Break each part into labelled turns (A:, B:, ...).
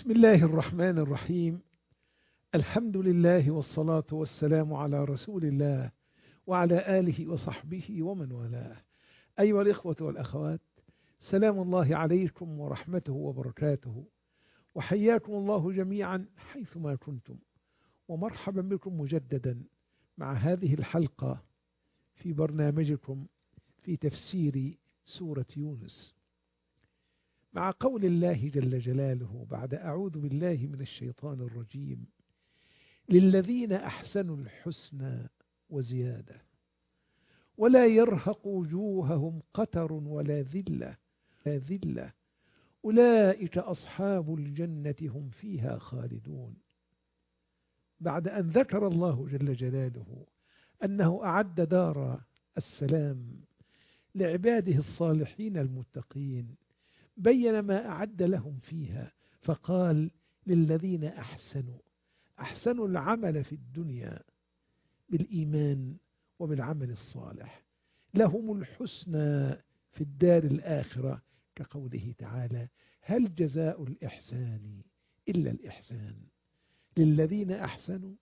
A: بسم الله الرحمن الرحيم. الحمد لله والصلاة والسلام على رسول الله وعلى آله وصحبه ومن والاه. أيها الإخوة والأخوات، سلام الله عليكم ورحمته وبركاته، وحياكم الله جميعا حيثما كنتم، ومرحبا بكم مجددا مع هذه الحلقة في برنامجكم في تفسير سورة يونس، مع قول الله جل جلاله بعد أعوذ بالله من الشيطان الرجيم: للذين أحسنوا الحسنى وزيادة ولا يرهق وجوههم قتر ولا ذلة أولئك أصحاب الجنة هم فيها خالدون. بعد أن ذكر الله جل جلاله أنه أعد دار السلام لعباده الصالحين المتقين، بين ما أعد لهم فيها فقال: للذين أحسنوا العمل في الدنيا بالإيمان وبالعمل الصالح لهم الحسنى في الدار الآخرة، كقوله تعالى: هل جزاء الإحسان إلا الإحسان. للذين أحسنوا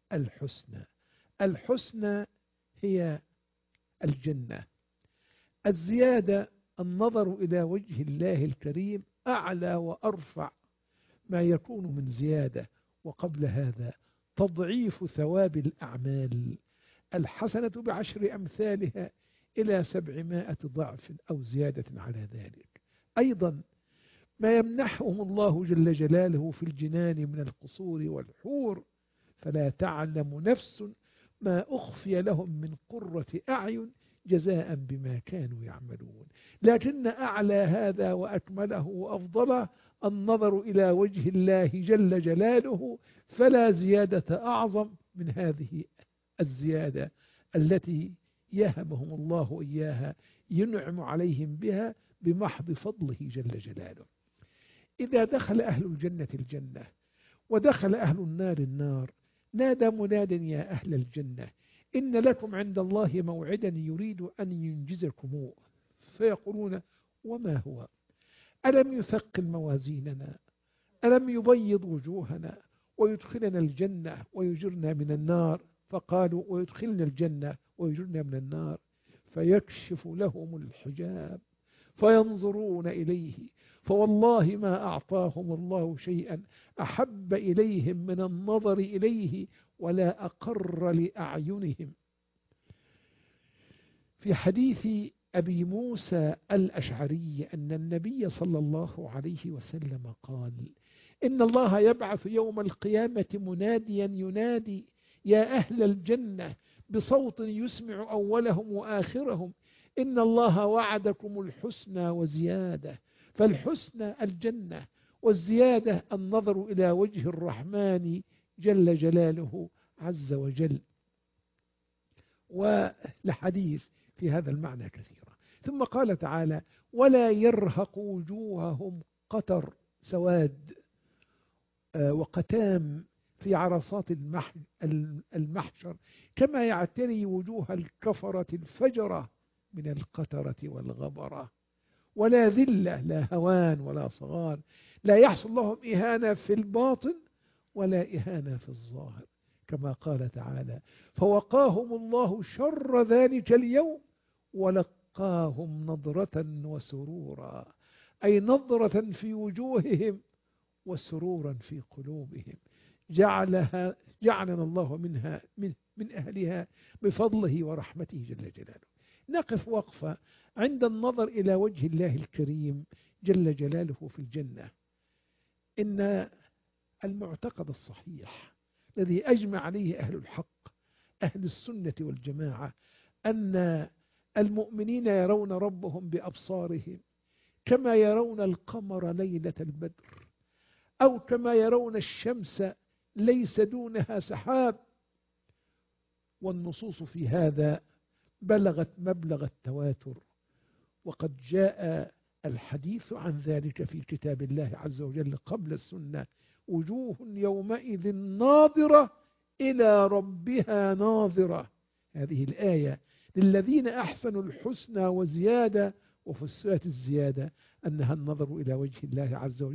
A: الحسنى هي الجنة. الزيادة النظر إلى وجه الله الكريم أعلى وأرفع ما يكون من زيادة، وقبل هذا تضعيف ثواب الأعمال، الحسنة ب10 أمثالها إلى 700 ضعف أو زيادة على ذلك. أيضا ما يمنحهم الله جل جلاله في الجنان من القصور والحور، فلا تعلم نفس ما أخفي لهم من قرة أعين جزاء بما كانوا يعملون. لكن أعلى هذا وأكمله وأفضله النظر إلى وجه الله جل جلاله، فلا زيادة أعظم من هذه الزيادة التي يهبهم الله إياها، ينعم عليهم بها بمحض فضله جل جلاله. إذا دخل أهل الجنة الجنة ودخل أهل النار النار، نادى مناد: يا أهل الجنة إن لكم عند الله موعدا يريد أن ينجزكموه. فيقولون: وما هو؟ ألم يثقل موازيننا؟ ألم يبيض وجوهنا ويدخلنا الجنة ويجرنا من النار؟ فقالوا: ويدخلنا الجنة ويجرنا من النار. فيكشف لهم الحجاب فينظرون إليه، فوالله ما أعطاهم الله شيئا أحب إليهم من النظر إليه ولا أقر لأعينهم. في حديث أبي موسى الأشعري أن النبي صلى الله عليه وسلم قال: إن الله يبعث يوم القيامة مناديا ينادي: يا أهل الجنة، بصوت يسمع أولهم وآخرهم: إن الله وعدكم الحسنى وزيادة. فالحسنى الجنة، والزيادة النظر إلى وجه الرحمن جل جلاله عز وجل. ولحديث في هذا المعنى كثيرا. ثم قال تعالى: ولا يرهق وجوههم قتر، سواد وقتام في عرصات المحشر، كما يعتري وجوه الكفرة الفجرة من القترة والغبرة. ولا ذلة، لا هوان ولا صغار، لا يحصل لهم إهانة في الباطن ولا إهانة في الظاهر، كما قال تعالى: فوقاهم الله شر ذلك اليوم ولقاهم نضرة وسرورا، أي نضرة في وجوههم وسرورا في قلوبهم، جعلنا الله من أهلها بفضله ورحمته جل جلاله. نقف وقفة عند النظر إلى وجه الله الكريم جل جلاله في الجنة. إن المعتقد الصحيح الذي أجمع عليه أهل الحق أهل السنة والجماعة أن المؤمنين يرون ربهم بأبصارهم كما يرون القمر ليلة البدر، أو كما يرون الشمس ليس دونها سحاب. والنصوص في هذا بلغت مبلغ التواتر، وقد جاء الحديث عن ذلك في كتاب الله عز وجل قبل السنة: وجوه يومئذ ناظرة إلى ربها ناظرة. هذه الآية: للذين أحسنوا الحسنى وزيادة. وفسرت الزيادة أنها النظر إلى وجه الله عز وجل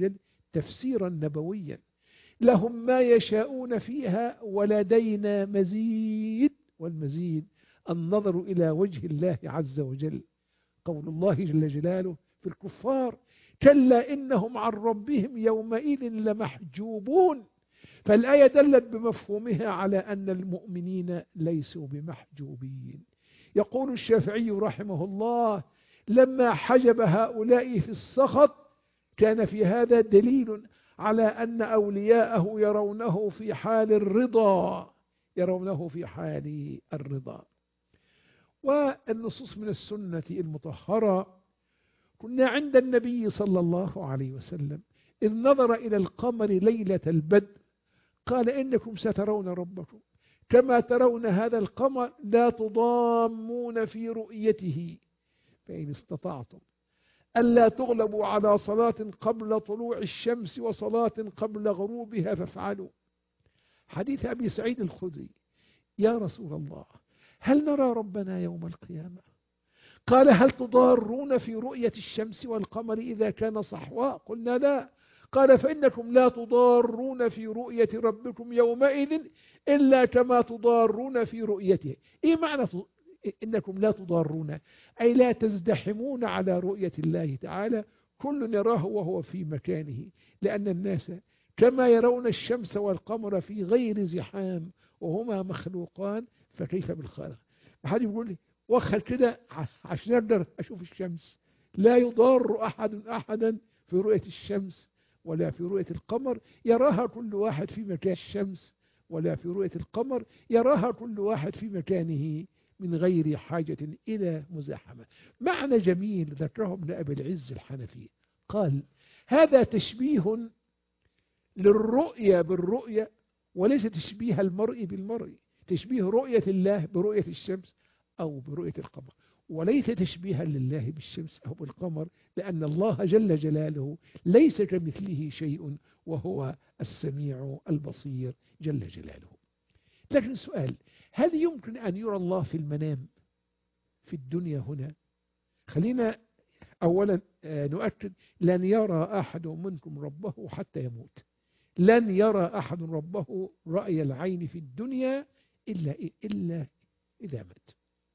A: تفسيرا نبويا، لهم ما يشاءون فيها ولدينا مزيد، والمزيد النظر إلى وجه الله عز وجل. قول الله جل جلاله في الكفار: كلا إنهم عن ربهم يومئذ لمحجوبون. فالآية دلت بمفهومها على أن المؤمنين ليسوا بمحجوبين. يقول الشافعي رحمه الله: لما حجب هؤلاء في السخط كان في هذا دليل على أن أولياءه يرونه في حال الرضا، يرونه في حال الرضا. والنصوص من السنة المطهرة: كنا عند النبي صلى الله عليه وسلم إذ نظر إلى القمر ليلة البدر قال: إنكم سترون ربكم كما ترون هذا القمر لا تضامون في رؤيته، فإن استطعتم ألا تغلبوا على صلاة قبل طلوع الشمس وصلاة قبل غروبها فافعلوا. حديث أبي سعيد الخدري: يا رسول الله، هل نرى ربنا يوم القيامة؟ قال: هل تضارون في رؤية الشمس والقمر إذا كان صحوا؟ قلنا لا. قال: فإنكم لا تضارون في رؤية ربكم يومئذ إلا كما تضارون في رؤيته. إيه معنى إنكم لا تضارون؟ أي لا تزدحمون على رؤية الله تعالى، كل يراه وهو في مكانه، لأن الناس كما يرون الشمس والقمر في غير زحام وهما مخلوقان، فكيف بالخالق؟ أحد يقول لي: وخر كده عشان أقدر أشوف الشمس. لا يضار أحد أحدا في رؤية الشمس ولا في رؤية القمر، يراها كل واحد في مكان الشمس، ولا في رؤية القمر يراها كل واحد في مكانه من غير حاجة إلى مزاحمة. معنى جميل ذكره ابن أبي العز الحنفي، قال: هذا تشبيه للرؤية بالرؤية، وليس تشبيه المرء بالمرء. تشبيه رؤية الله برؤية الشمس أو برؤية القمر، وليس تشبيها لله بالشمس أو بالقمر، لأن الله جل جلاله ليس كمثله شيء وهو السميع البصير جل جلاله. لكن السؤال: هل يمكن أن يرى الله في المنام في الدنيا هنا؟ خلينا أولا نؤكد: لن يرى أحد منكم ربه حتى يموت. لن يرى أحد ربه رأي العين في الدنيا إلا إذا مات،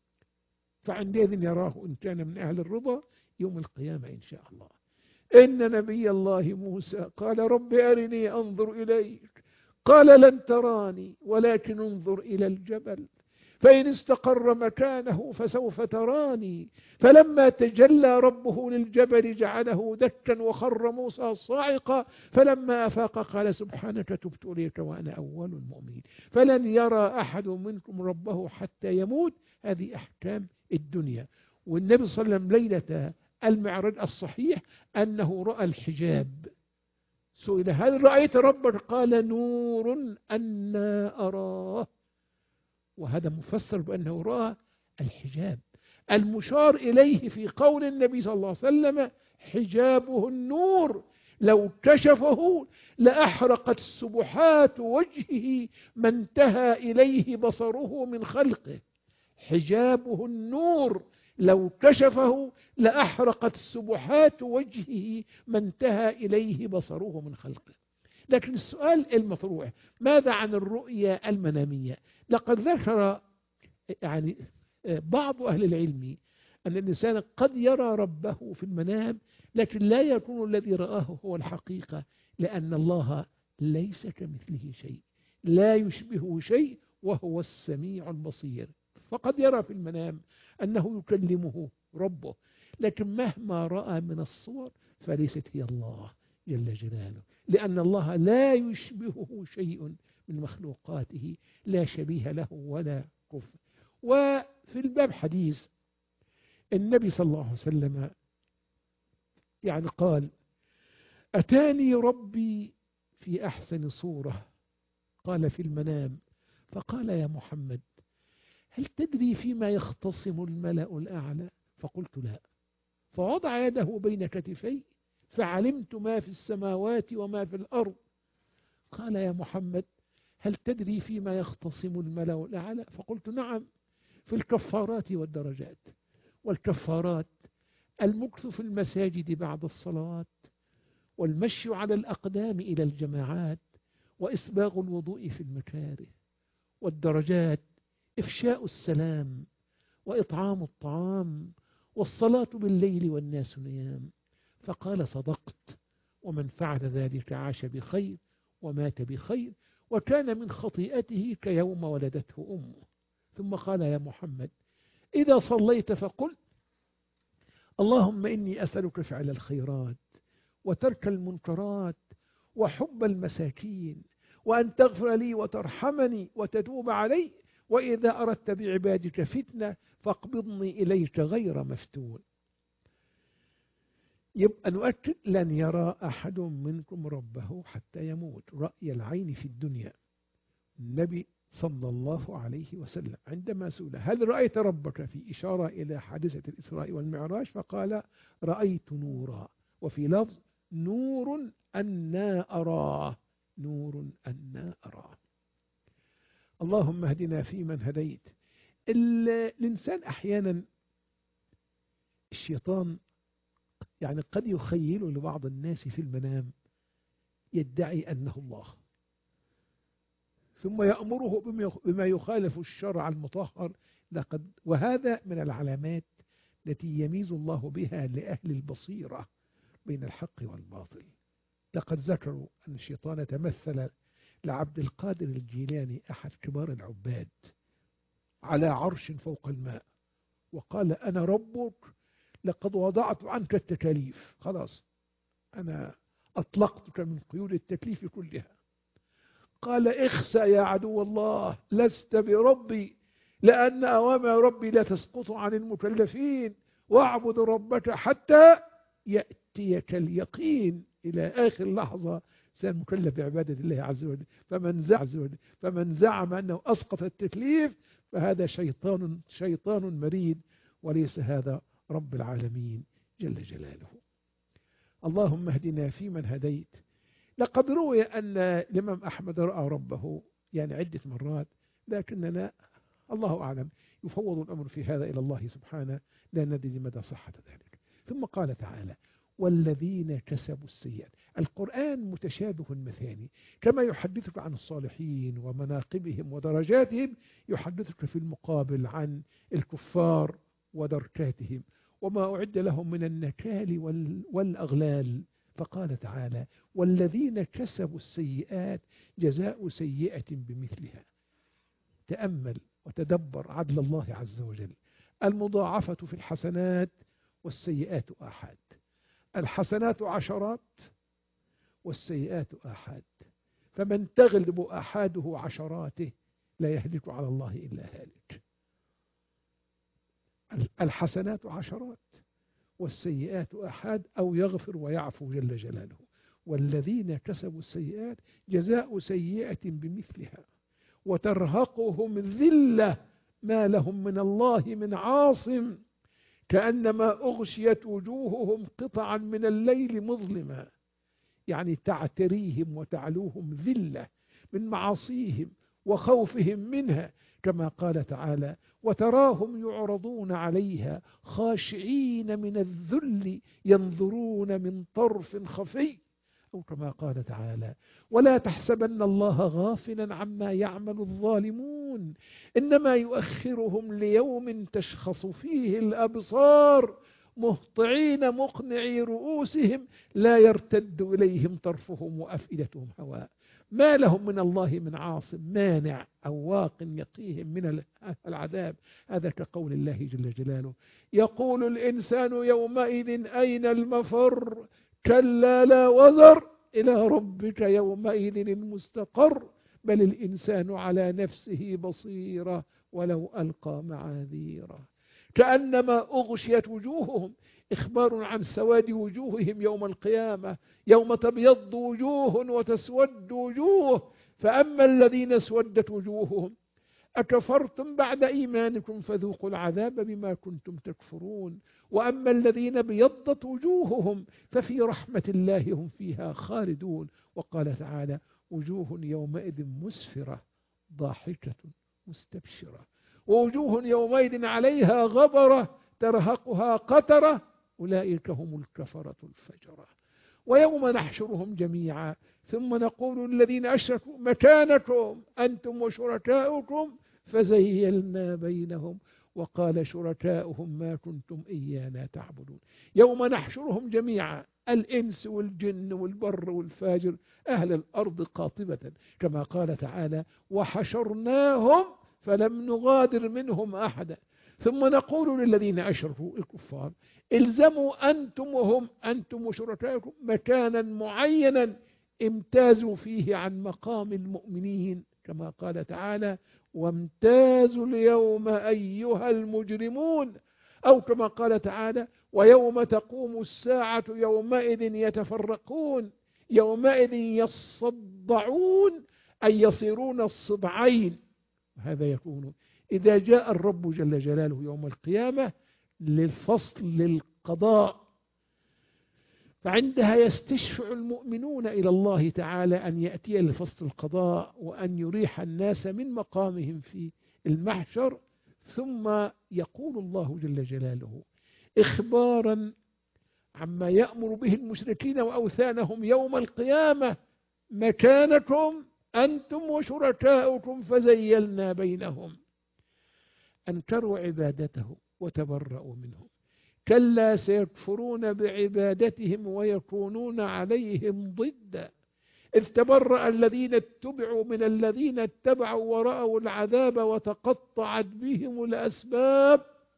A: فعندئذ يراه إن كان من أهل الرضا يوم القيامة إن شاء الله. إن نبي الله موسى قال: رب أرني أنظر إليك، قال: لن تراني ولكن انظر إلى الجبل فإن استقر مكانه فسوف تراني. فلما تجلى ربه للجبل جعله دكا وخر موسى صاعقا، فلما أفاق قال: سبحانك تبت إليك وأنا أول المؤمنين. فلن يرى أحد منكم ربه حتى يموت. هذه أحكام الدنيا. والنبي صلى الله عليه وسلم ليلة المعراج الصحيح أنه رأى الحجاب، سئل: هل رأيت ربك؟ قال: نور أنا أراه. وهذا مفسر بأنه رأى الحجاب المشار إليه في قول النبي صلى الله عليه وسلم: حجابه النور لو كشفه لأحرقت سبحات وجهه ما انتهى إليه بصره من خلقه. حجابه النور لو كشفه لأحرقت سبحات وجهه ما انتهى إليه بصره من خلقه. لكن السؤال المطروح: ماذا عن الرؤية المنامية؟ لقد ذكر بعض أهل العلم أن الإنسان قد يرى ربه في المنام، لكن لا يكون الذي رآه هو الحقيقة، لأن الله ليس كمثله شيء، لا يشبهه شيء، وهو السميع البصير. فقد يرى في المنام أنه يكلمه ربه، لكن مهما رأى من الصور فليست هي الله جل جلاله، لأن الله لا يشبهه شيء من مخلوقاته، لا شبيه له ولا كفء. وفي الباب حديث النبي صلى الله عليه وسلم قال: أتاني ربي في أحسن صورة، قال في المنام، فقال: يا محمد، هل تدري فيما يختصم الملأ الأعلى؟ فقلت: لا. فوضع يده بين كتفي فعلمت ما في السماوات وما في الأرض. قال: يا محمد، هل تدري فيما يختصم الملأ الأعلى؟ فقلت: نعم، في الكفارات والدرجات. والكفارات المكث في المساجد بعد الصلوات، والمشي على الأقدام إلى الجماعات، وإسباغ الوضوء في المكاره، والدرجات، إفشاء السلام، وإطعام الطعام، والصلاة بالليل والناس نيام. فقال: صدقت، ومن فعل ذلك عاش بخير ومات بخير، وكان من خطيئته كيوم ولدته أمه. ثم قال: يا محمد، إذا صليت فقل: اللهم إني أسألك فعل الخيرات، وترك المنكرات، وحب المساكين، وأن تغفر لي وترحمني وتتوب علي، وإذا أردت بعبادك فتنة فاقبضني إليك غير مفتون. يبقى نؤكد: لن يرى أحد منكم ربه حتى يموت، رأي العين في الدنيا. النبي صلى الله عليه وسلم عندما سئل: هل رأيت ربك؟ في إشارة إلى حادثة الإسراء والمعراج، فقال: رأيت نورا، وفي لفظ: نور أنا أراه، نور أنا أراه. اللهم اهدنا فيمن هديت. الإنسان أحيانا الشيطان يعني قد يخيل لبعض الناس في المنام يدعي أنه الله، ثم يأمره بما يخالف الشرع المطهر. وهذا من العلامات التي يميز الله بها لأهل البصيرة بين الحق والباطل. لقد ذكروا أن الشيطان تمثل لعبد القادر الجيلاني أحد كبار العباد على عرش فوق الماء، وقال: أنا ربك، لقد وضعت عنك التكاليف، خلاص أنا أطلقتك من قيود التكليف كلها. قال: اخسأ يا عدو الله، لست بربي، لأن أوامر ربي لا تسقط عن المكلفين، واعبد ربك حتى يأتيك اليقين. إلى آخر لحظة سيمكلف بعبادة الله عز وجل. فمن زعم أنه أسقط التكليف فهذا شيطان مريد، وليس هذا رب العالمين جل جلاله. اللهم اهدنا فيمن هديت. لقد روي أن الإمام أحمد رأى ربه يعني عدة مرات، لكننا الله أعلم يفوض الأمر في هذا إلى الله سبحانه، لا ندري مدى صحة ذلك. ثم قال تعالى: والذين كسبوا السيئات. القرآن متشابه مثاني، كما يحدثك عن الصالحين ومناقبهم ودرجاتهم، يحدثك في المقابل عن الكفار ودركاتهم وما أعد لهم من النكال والأغلال. فقال تعالى: والذين كسبوا السيئات جزاء سيئة بمثلها. تأمل وتدبر عدل الله عز وجل. المضاعفة في الحسنات والسيئات آحاد. الحسنات عشرات والسيئات آحاد، فمن تغلب آحاده عشراته لا يهلك على الله إلا هالك. الحسنات عشرات والسيئات آحاد، أو يغفر ويعفو جل جلاله. والذين كسبوا السيئات جزاء سيئة بمثلها وترهقهم ذلة ما لهم من الله من عاصم، كأنما أغشيت وجوههم قطعا من الليل مظلما. يعني تعتريهم وتعلوهم ذلة من معاصيهم وخوفهم منها، كما قال تعالى: وتراهم يعرضون عليها خاشعين من الذل ينظرون من طرف خفي، أو كما قال تعالى: ولا تحسبن الله غافلا عما يعمل الظالمون، إنما يؤخرهم ليوم تشخص فيه الأبصار مهطعين مقنعي رؤوسهم لا يرتد إليهم طرفهم وأفئدتهم هواء. ما لهم من الله من عاصم مانع أو واق يقيهم من العذاب. هذا كقول الله جل جلاله: يقول الإنسان يومئذ أين المفر، كلا لا وزر، إلى ربك يومئذ المستقر، بل الإنسان على نفسه بصيرة ولو ألقى معاذيره. كأنما أغشيت وجوههم، إخبار عن سواد وجوههم يوم القيامة، يوم تبيض وجوه وتسود وجوه. فأما الذين اسودت وجوههم أكفرتم بعد إيمانكم فذوقوا العذاب بما كنتم تكفرون، وأما الذين ابيضت وجوههم ففي رحمة الله هم فيها خالدون. وقال تعالى: وجوه يومئذ مسفرة ضاحكة مستبشرة، ووجوه يومئذ عليها غبرة ترهقها قترة، أولئك هم الكفرة الفجرة. ويوم نحشرهم جميعا ثم نقول للذين أشركوا مكانكم أنتم وشركاؤكم فزيلنا بينهم وقال شركاؤهم ما كنتم إيانا تعبدون. يوم نحشرهم جميعا الإنس والجن والبر والفاجر أهل الأرض قاطبة، كما قال تعالى وحشرناهم فلم نغادر منهم أحدا. ثم نقول للذين أشركوا الكفار الزموا أنتم وشركائكم مكانا معينا امتازوا فيه عن مقام المؤمنين، كما قال تعالى وامتازوا اليوم أيها المجرمون، أو كما قال تعالى ويوم تقوم الساعة يومئذ يتفرقون يومئذ يصدعون أي يصيرون الصدعين. هذا يكون إذا جاء الرب جل جلاله يوم القيامة للفصل للقضاء، فعندها يستشفع المؤمنون إلى الله تعالى أن يأتي لفصل القضاء وأن يريح الناس من مقامهم في المحشر. ثم يقول الله جل جلاله إخبارا عما يأمر به المشركين وأوثانهم يوم القيامة مكانكم أنتم وشركاؤكم فزيلنا بينهم. أنكروا عبادته وتبرأوا منهم، كلا سيكفرون بعبادتهم ويكونون عليهم ضدا، إذ تبرأ الذين اتبعوا من الذين اتبعوا ورأوا العذاب وتقطعت بهم الأسباب.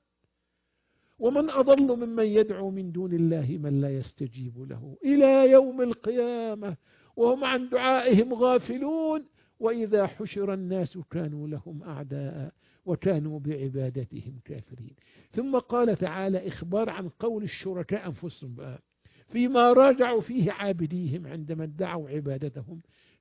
A: ومن أضل ممن يدعو من دون الله من لا يستجيب له إلى يوم القيامة وهم عن دعائهم غافلون، وإذا حشر الناس كانوا لهم أعداء وكانوا بعبادتهم كافرين. ثم قال تعالى إخبار عن قول الشركاء أنفسهم بقى فيما راجعوا فيه عابديهم عندما ادعوا عبادتهم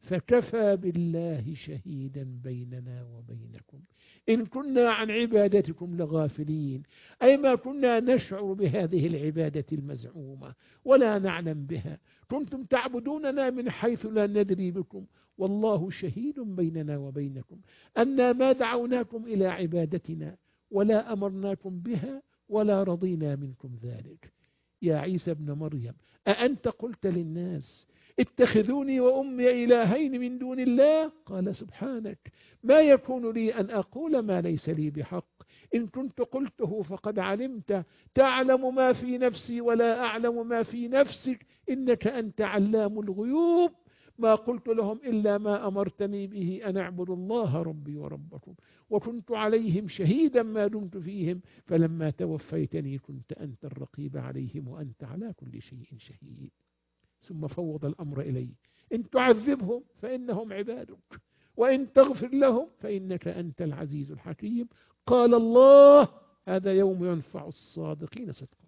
A: فكفى بالله شهيدا بيننا وبينكم إن كنا عن عبادتكم لغافلين، أي ما كنا نشعر بهذه العبادة المزعومة ولا نعلم بها، كنتم تعبدوننا من حيث لا ندري بكم والله شهيد بيننا وبينكم أنا ما دعوناكم إلى عبادتنا ولا أمرناكم بها ولا رضينا منكم ذلك. يا عيسى ابن مريم أأنت قلت للناس اتخذوني وأمي إلهين من دون الله؟ قال سبحانك ما يكون لي أن أقول ما ليس لي بحق، إن كنت قلته فقد علمت تعلم ما في نفسي ولا أعلم ما في نفسك إنك أنت علام الغيوب ما قلت لهم إلا ما أمرتني به أن أعبدوا الله ربي وربكم وكنت عليهم شهيدا ما دمت فيهم فلما توفيتني كنت أنت الرقيب عليهم وأنت على كل شيء شهيد. ثم فوض الأمر إلي إن تعذبهم فإنهم عبادك وإن تغفر لهم فإنك أنت العزيز الحكيم. قال الله هذا يوم ينفع الصادقين صدقهم.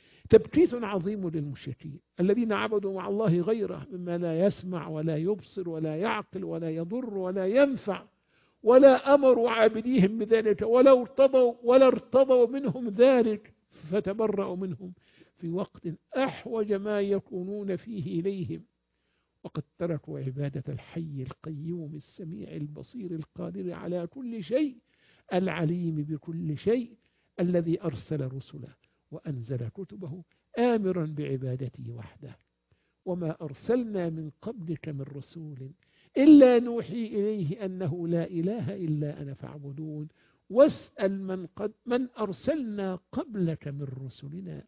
A: تبكيت عظيم للمشركين الذين عبدوا مع الله غيره مما لا يسمع ولا يبصر ولا يعقل ولا يضر ولا ينفع، ولا أمروا عابديهم بذلك ولا ارتضوا منهم ذلك فتبرأوا منهم في وقت أحوج ما يكونون فيه إليهم، وقد تركوا عبادة الحي القيوم السميع البصير القادر على كل شيء العليم بكل شيء الذي أرسل رسله وأنزل كتبه آمرا بعبادته وحده. وما أرسلنا من قبلك من رسول إلا نوحي إليه أنه لا إله إلا أنا فاعبدون واسأل من أرسلنا قبلك من رسلنا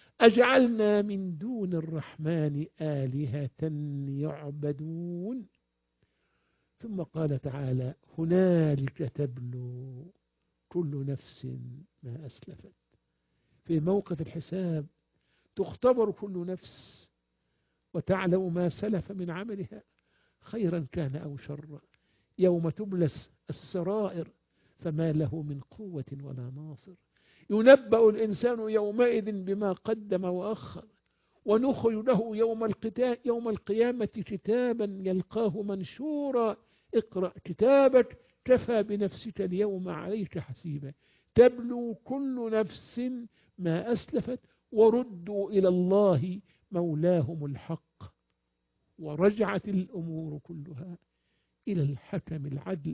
A: أجعلنا من دون الرحمن آلهة يعبدون. ثم قال تعالى هنالك تبلو كل نفس ما أسلفت. في موقف الحساب تختبر كل نفس وتعلم ما سلف من عملها خيرا كان أو شرا. يوم تبلس السرائر فما له من قوة ولا ناصر. ينبأ الإنسان يومئذ بما قدم وأخر ونخرج له يوم القيامة كتابا يلقاه منشورا اقرأ كتابك كفى بنفسك اليوم عليك حسيبا. تبلو كل نفس ما أسلفت وردوا إلى الله مولاهم الحق ورجعت الأمور كلها إلى الحكم العدل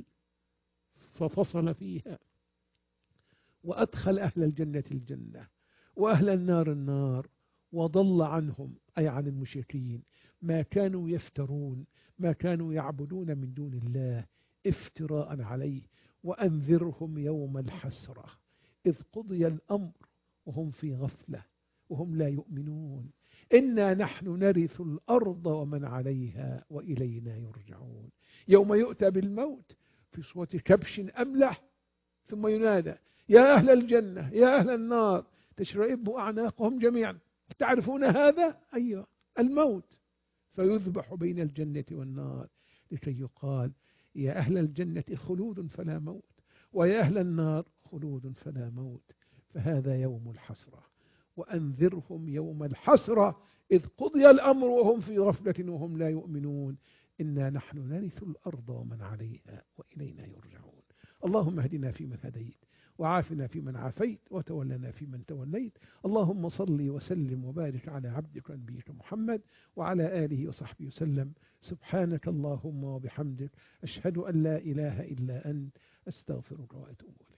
A: ففصل فيها وأدخل أهل الجنة الجنة وأهل النار النار وضل عنهم أي عن المشركين ما كانوا يفترون، ما كانوا يعبدون من دون الله افتراء عليه. وأنذرهم يوم الحسرة إذ قضي الأمر وهم في غفلة وهم لا يؤمنون. إنا نحن نرث الأرض ومن عليها وإلينا يرجعون. يوم يؤتى بالموت في صورة كبش أملح ثم ينادى يا أهل الجنة يا أهل النار تشرئب أعناقهم جميعا. تعرفون هذا؟ أيوة، الموت. فيذبح بين الجنة والنار لكي يقال يا أهل الجنة خلود فلا موت، ويا أهل النار خلود فلا موت. فهذا يوم الحسرة. وأنذرهم يوم الحسرة إذ قضي الأمر وهم في غفلة وهم لا يؤمنون. إنا نحن نرث الأرض ومن عليها وإلينا يرجعون. اللهم اهدنا فيمن هديت، وعافنا فيمن عافيت، وتولنا فيمن توليت. اللهم صل وسلم وبارك على عبدك ونبيك محمد وعلى آله وصحبه وسلم. سبحانك اللهم وبحمدك، أشهد أن لا إله إلا أنت، أستغفرك وأتوب إليك.